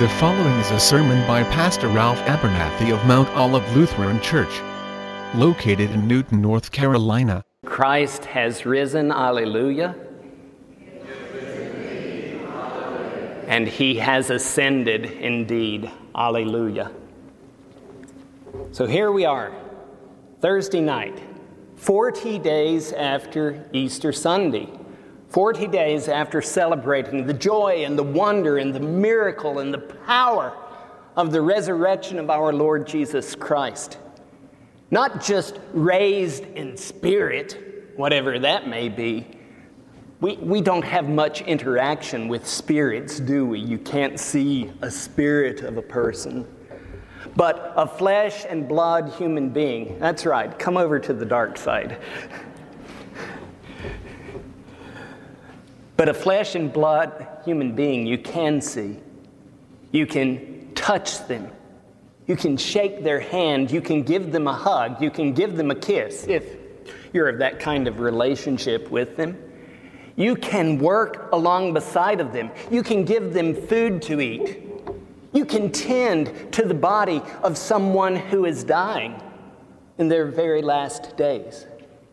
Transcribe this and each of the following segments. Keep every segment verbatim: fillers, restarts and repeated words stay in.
The following is a sermon by Pastor Ralph Abernathy of Mount Olive Lutheran Church, located in Newton, North Carolina. Christ has risen, alleluia. And he has ascended indeed, alleluia. So here we are, Thursday night, forty days after Easter Sunday. forty days after celebrating the joy and the wonder and the miracle and the power of the resurrection of our Lord Jesus Christ. Not just raised in spirit, whatever that may be. We, we don't have much interaction with spirits, do we? You can't see a spirit of a person. But a flesh and blood human being. That's right, come over to the dark side. But a flesh and blood human being you can see. You can touch them. You can shake their hand. You can give them a hug. You can give them a kiss if you're of that kind of relationship with them. You can work along beside of them. You can give them food to eat. You can tend to the body of someone who is dying in their very last days.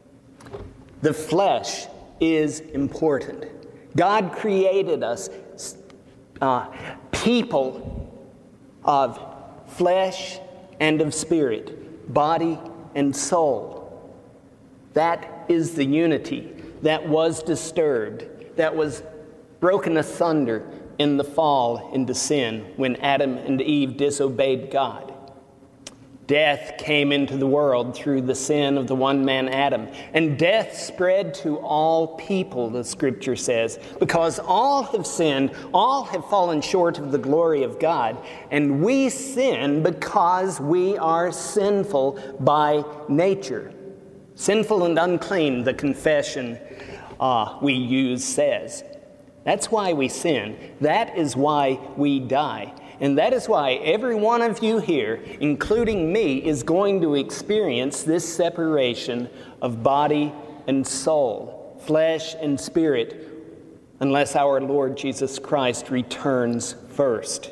The flesh is important. God created us uh, people of flesh and of spirit, body and soul. That is the unity that was disturbed, that was broken asunder in the fall into sin when Adam and Eve disobeyed God. Death came into the world through the sin of the one man Adam. And death spread to all people, the scripture says, because all have sinned, all have fallen short of the glory of God. And we sin because we are sinful by nature. Sinful and unclean, the confession uh, we use says. That's why we sin. That is why we die. And that is why every one of you here, including me, is going to experience this separation of body and soul, flesh and spirit, unless our Lord Jesus Christ returns first.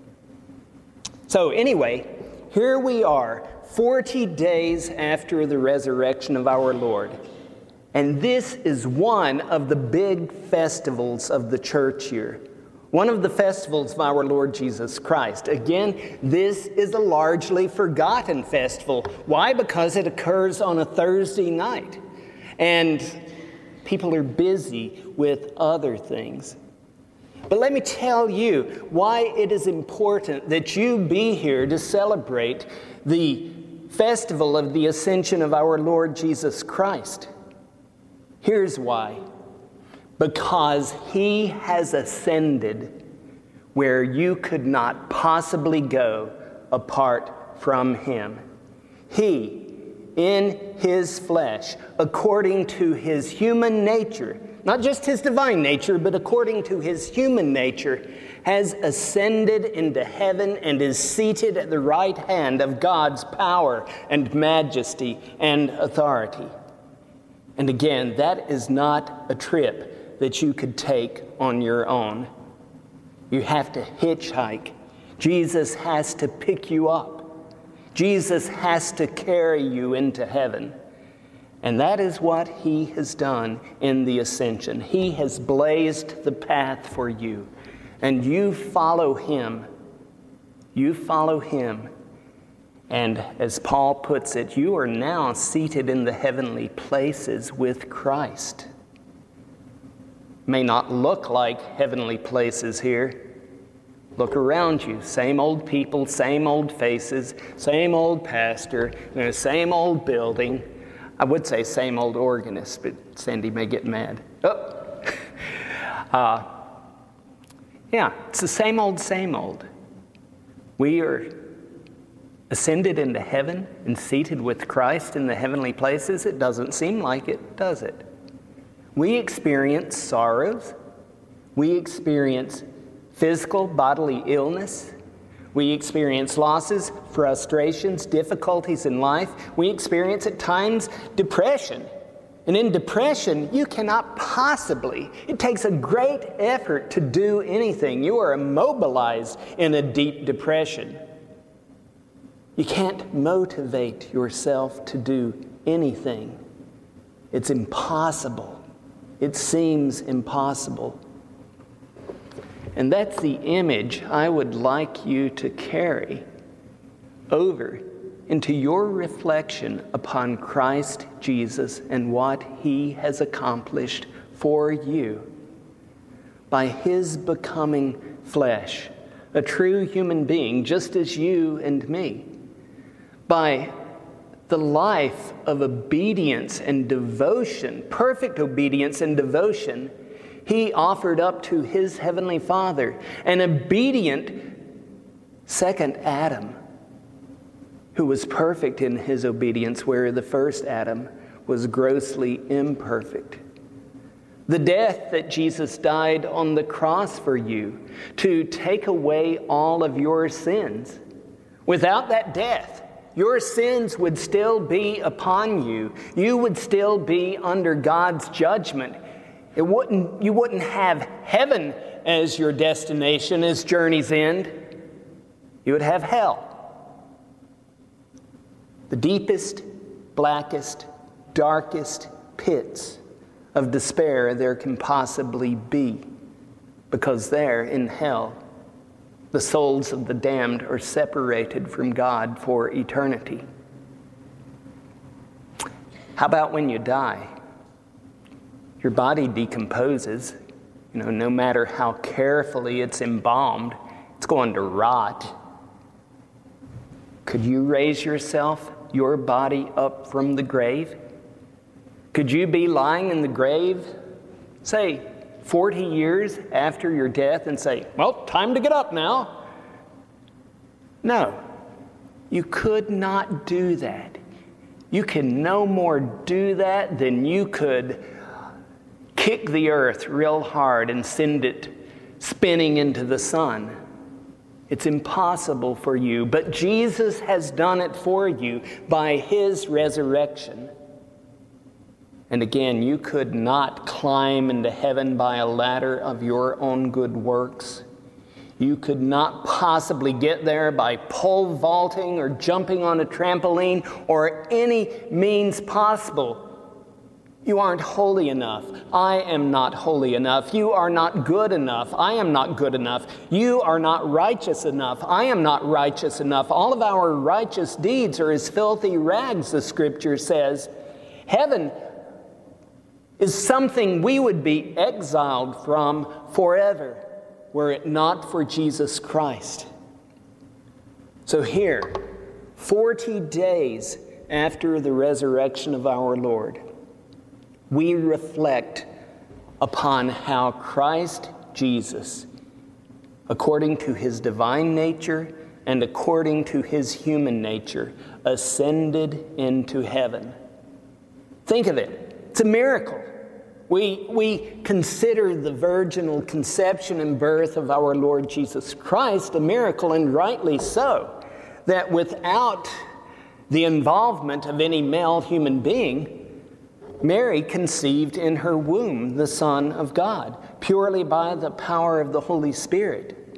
So anyway, here we are, forty days after the resurrection of our Lord. And this is one of the big festivals of the church year. One of the festivals of our Lord Jesus Christ. Again, this is a largely forgotten festival. Why? Because it occurs on a Thursday night. And people are busy with other things. But let me tell you why it is important that you be here to celebrate the festival of the ascension of our Lord Jesus Christ. Here's why. Because he has ascended where you could not possibly go apart from him. He, in his flesh, according to his human nature, not just his divine nature, but according to his human nature, has ascended into heaven and is seated at the right hand of God's power and majesty and authority. And again, that is not a trip that you could take on your own. You have to hitchhike. Jesus has to pick you up. Jesus has to carry you into heaven. And that is what he has done in the ascension. He has blazed the path for you. And you follow him. You follow him. And as Paul puts it, you are now seated in the heavenly places with Christ. May not look like heavenly places here. Look around you. Same old people, same old faces, same old pastor, you know, same old building. I would say same old organist, but Sandy may get mad. Oh. uh, yeah, it's the same old, same old. We are ascended into heaven and seated with Christ in the heavenly places. It doesn't seem like it, does it? We experience sorrows. We experience physical, bodily illness. We experience losses, frustrations, difficulties in life. We experience at times depression. And in depression, you cannot possibly. It takes a great effort to do anything. You are immobilized in a deep depression. You can't motivate yourself to do anything. It's impossible. It seems impossible. And that's the image I would like you to carry over into your reflection upon Christ Jesus and what He has accomplished for you by His becoming flesh, a true human being just as you and me, by the life of obedience and devotion, perfect obedience and devotion, He offered up to His heavenly Father, an obedient second Adam, who was perfect in his obedience, where the first Adam was grossly imperfect. The death that Jesus died on the cross for you to take away all of your sins. Without that death, your sins would still be upon you. You would still be under God's judgment. It wouldn't, you wouldn't have heaven as your destination, as journey's end. You would have hell. The deepest, blackest, darkest pits of despair there can possibly be, because there in hell, the souls of the damned are separated from God for eternity. How about when you die? Your body decomposes. You know, no matter how carefully it's embalmed, it's going to rot. Could you raise yourself, your body, up from the grave? Could you be lying in the grave, say, forty years after your death and say, well, time to get up now? No, you could not do that. You can no more do that than you could kick the earth real hard and send it spinning into the sun. It's impossible for you, but Jesus has done it for you by His resurrection. And again, you could not climb into heaven by a ladder of your own good works. You could not possibly get there by pole vaulting or jumping on a trampoline or any means possible. You aren't holy enough. I am not holy enough. You are not good enough. I am not good enough. You are not righteous enough. I am not righteous enough. All of our righteous deeds are as filthy rags, the Scripture says. Heaven is something we would be exiled from forever were it not for Jesus Christ. So here, forty days after the resurrection of our Lord, we reflect upon how Christ Jesus, according to His divine nature and according to His human nature, ascended into heaven. Think of it. It's a miracle. We, we consider the virginal conception and birth of our Lord Jesus Christ a miracle, and rightly so, that without the involvement of any male human being, Mary conceived in her womb the Son of God, purely by the power of the Holy Spirit.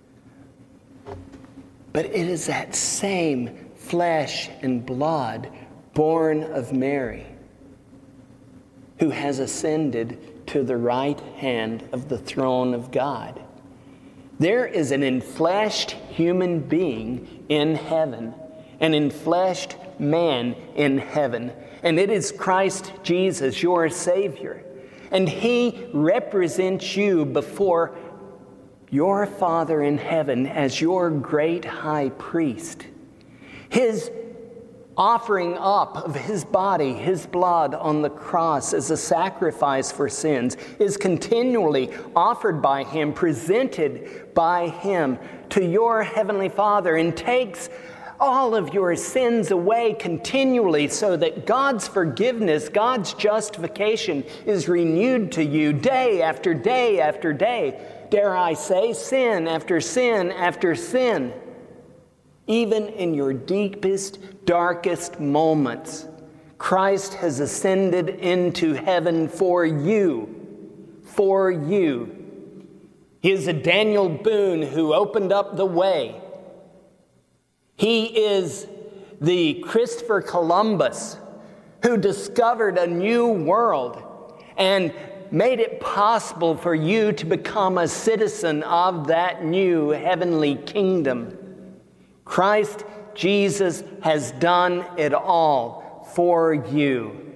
But it is that same flesh and blood born of Mary who has ascended to the right hand of the throne of God. There is an enfleshed human being in heaven, an enfleshed man in heaven, and it is Christ Jesus, your Savior. And He represents you before your Father in heaven as your great high priest. His offering up of His body, His blood on the cross as a sacrifice for sins is continually offered by Him, presented by Him to your Heavenly Father, and takes all of your sins away continually, so that God's forgiveness, God's justification is renewed to you day after day after day. Dare I say, sin after sin after sin. Even in your deepest, darkest moments, Christ has ascended into heaven for you, for you. He is a Daniel Boone who opened up the way. He is the Christopher Columbus who discovered a new world and made it possible for you to become a citizen of that new heavenly kingdom. Christ Jesus has done it all for you.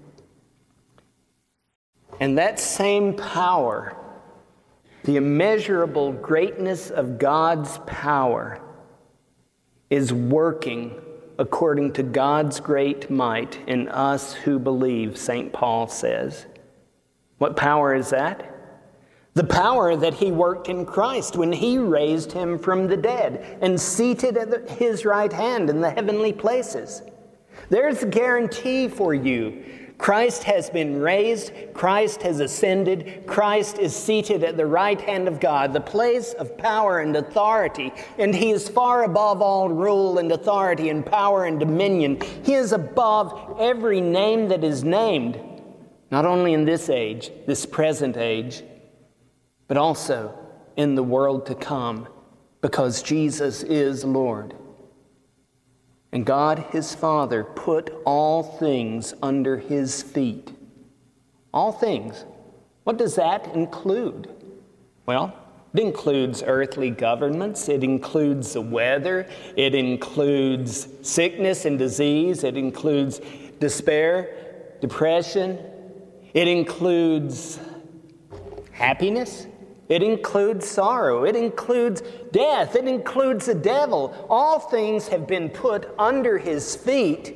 And that same power, the immeasurable greatness of God's power, is working according to God's great might in us who believe, Saint Paul says. What power is that? The power that he worked in Christ when he raised him from the dead and seated at his right hand in the heavenly places. There's a guarantee for you. Christ has been raised, Christ has ascended, Christ is seated at the right hand of God, the place of power and authority, and he is far above all rule and authority and power and dominion. He is above every name that is named, not only in this age, this present age, but also in the world to come, because Jesus is Lord. And God, his Father, put all things under his feet. All things. What does that include? Well, it includes earthly governments. It includes the weather. It includes sickness and disease. It includes despair, depression. It includes happiness. It includes sorrow. It includes death. It includes the devil. All things have been put under his feet.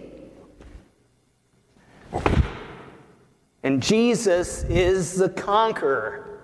And Jesus is the conqueror.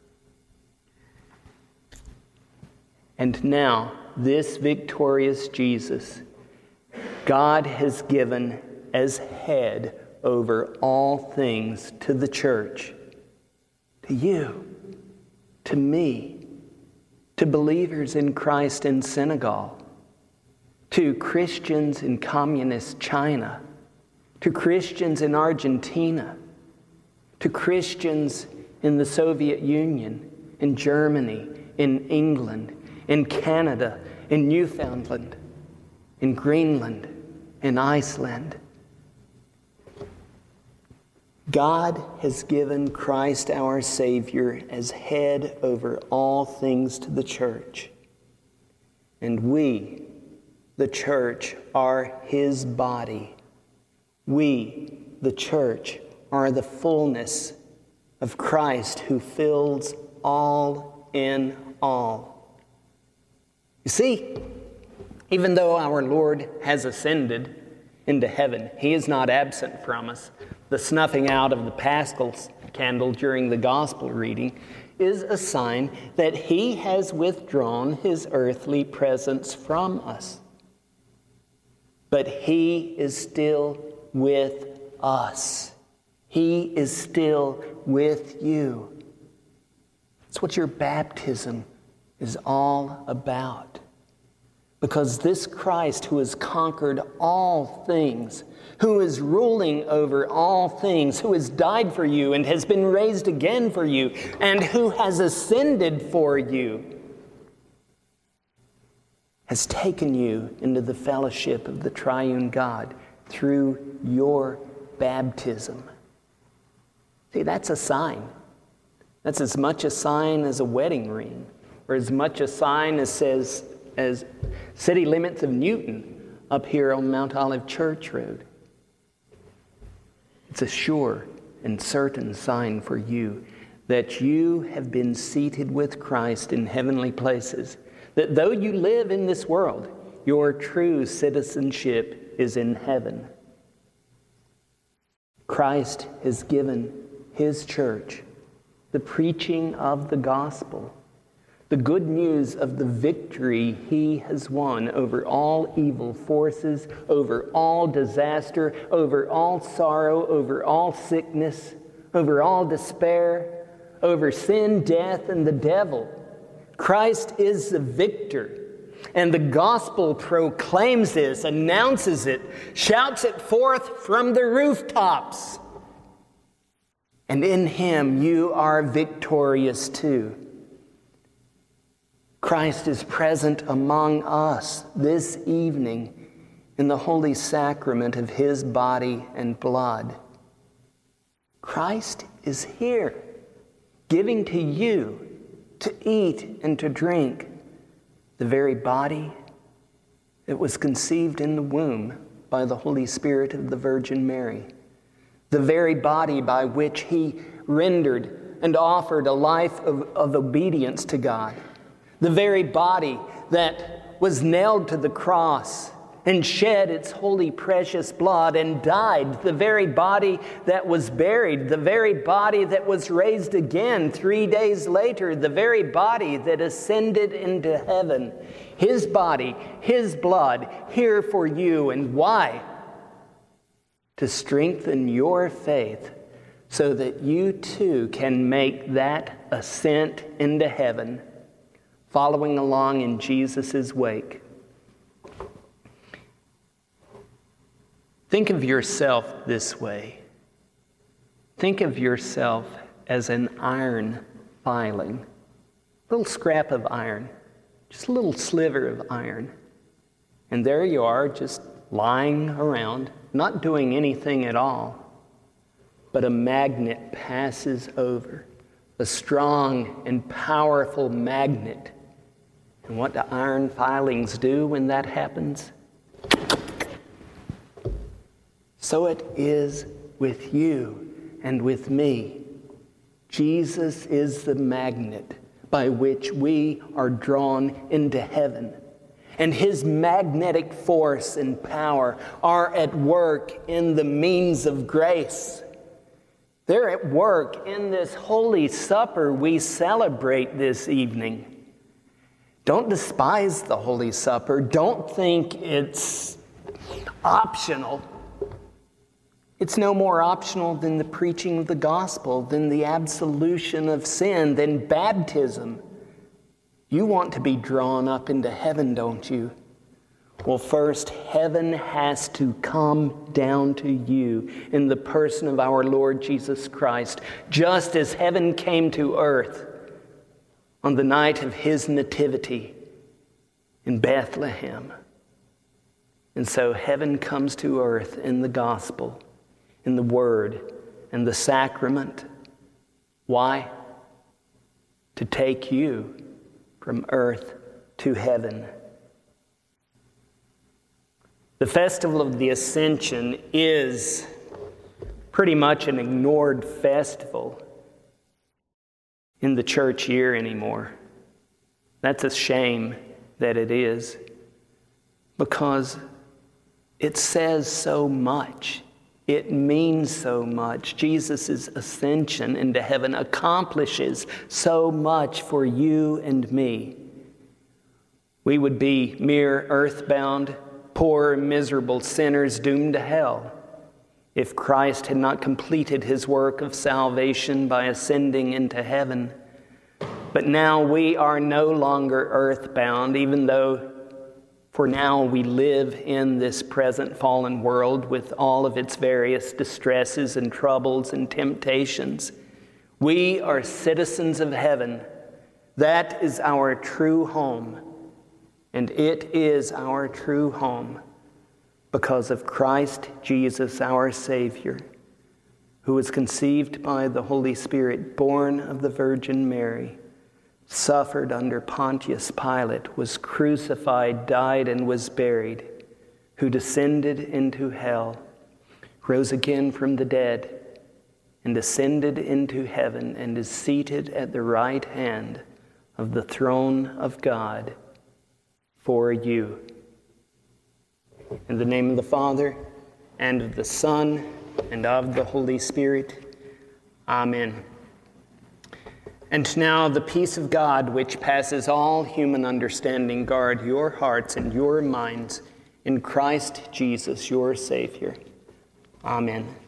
And now, this victorious Jesus, God has given as head over all things to the church, to you, to me, to believers in Christ in Senegal, to Christians in communist China, to Christians in Argentina, to Christians in the Soviet Union, in Germany, in England, in Canada, in Newfoundland, in Greenland, in Iceland. God has given Christ our Savior as head over all things to the church. And we, the church, are his body. We, the church, are the fullness of Christ who fills all in all. You see, even though our Lord has ascended into heaven, he is not absent from us. The snuffing out of the Paschal candle during the gospel reading is a sign that he has withdrawn his earthly presence from us. But he is still with us. He is still with you. That's what your baptism is all about. Because this Christ who has conquered all things, who is ruling over all things, who has died for you and has been raised again for you, and who has ascended for you, has taken you into the fellowship of the triune God through your baptism. See, that's a sign. That's as much a sign as a wedding ring, or as much a sign as says, as city limits of Newton up here on Mount Olive Church Road. It's a sure and certain sign for you that you have been seated with Christ in heavenly places, that though you live in this world, your true citizenship is in heaven. Christ has given his church the preaching of the gospel, the good news of the victory he has won over all evil forces, over all disaster, over all sorrow, over all sickness, over all despair, over sin, death, and the devil. Christ is the victor. And the gospel proclaims this, announces it, shouts it forth from the rooftops. And in him you are victorious too. Christ is present among us this evening in the holy sacrament of his body and blood. Christ is here, giving to you to eat and to drink the very body that was conceived in the womb by the Holy Spirit of the Virgin Mary, the very body by which he rendered and offered a life of, of obedience to God, the very body that was nailed to the cross and shed its holy precious blood and died, the very body that was buried, the very body that was raised again three days later, the very body that ascended into heaven. His body, his blood, here for you. And why? To strengthen your faith so that you too can make that ascent into heaven, following along in Jesus' wake. Think of yourself this way. Think of yourself as an iron filing, a little scrap of iron, just a little sliver of iron. And there you are, just lying around, not doing anything at all. But a magnet passes over, a strong and powerful magnet. And what do iron filings do when that happens? So it is with you and with me. Jesus is the magnet by which we are drawn into heaven. And his magnetic force and power are at work in the means of grace. They're at work in this Holy Supper we celebrate this evening. Don't despise the Holy Supper. Don't think it's optional. It's no more optional than the preaching of the gospel, than the absolution of sin, than baptism. You want to be drawn up into heaven, don't you? Well, first, heaven has to come down to you in the person of our Lord Jesus Christ, just as heaven came to earth on the night of his nativity in Bethlehem. And so heaven comes to earth in the gospel, in the word, and the sacrament. Why? To take you from earth to heaven. The festival of the Ascension is pretty much an ignored festival in the church year anymore. That's a shame that it is, because it says so much. It means so much. Jesus' ascension into heaven accomplishes so much for you and me. We would be mere earthbound, poor, miserable sinners doomed to hell if Christ had not completed his work of salvation by ascending into heaven. But now we are no longer earthbound, even though for now we live in this present fallen world with all of its various distresses and troubles and temptations. We are citizens of heaven. That is our true home. And it is our true home because of Christ Jesus, our Savior, who was conceived by the Holy Spirit, born of the Virgin Mary, suffered under Pontius Pilate, was crucified, died, and was buried, who descended into hell, rose again from the dead, and ascended into heaven, and is seated at the right hand of the throne of God for you. In the name of the Father, and of the Son, and of the Holy Spirit. Amen. And now the peace of God, which passes all human understanding, guard your hearts and your minds in Christ Jesus, your Savior. Amen.